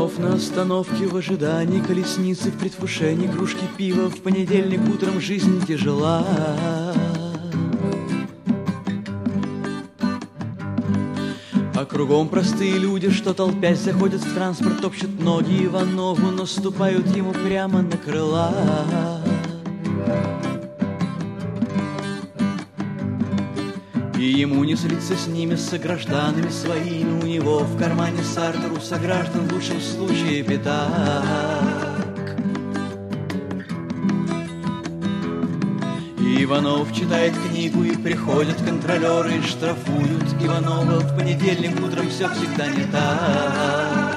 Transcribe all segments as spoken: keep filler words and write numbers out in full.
Иванов на остановке в ожидании, колесницы в предвкушении, кружки пива в понедельник утром, жизнь тяжела. А кругом простые люди, что толпясь заходят в транспорт, топчут ноги Иванову, наступают ему прямо на крыла. И ему не слиться с ними, с согражданами своими. У него в кармане Сартер, у сограждан в лучшем случае пятак. И Иванов читает книгу, и приходят контролеры и штрафуют Иванова. В понедельник утром все всегда не так.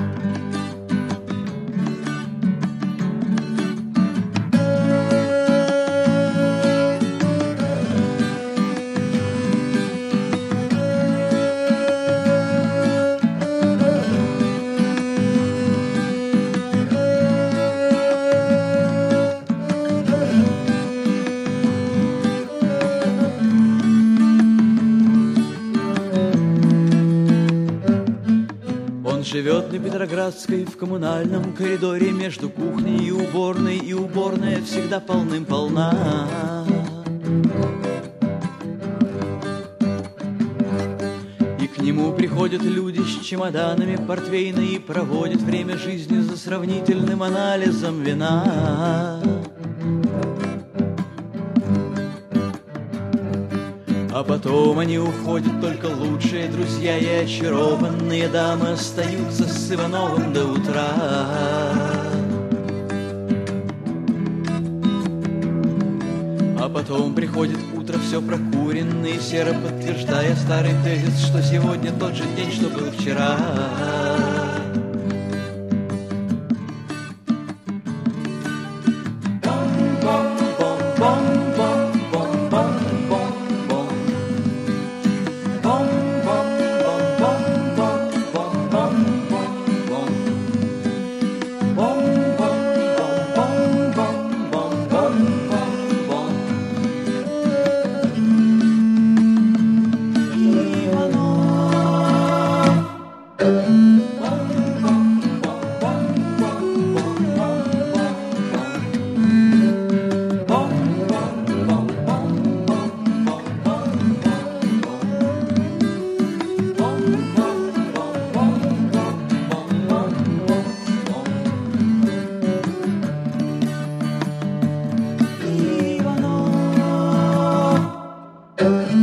Живет на Петроградской в коммунальном коридоре между кухней и уборной, и уборная всегда полным-полна. И к нему приходят люди с чемоданами портвейна и проводят время жизни за сравнительным анализом вина. А потом они уходят, только лучшие друзья и очарованные дамы остаются с Ивановым до утра. А потом приходит утро, все прокуренное и серо, подтверждая старый тезис, что сегодня тот же день, что был вчера. Uh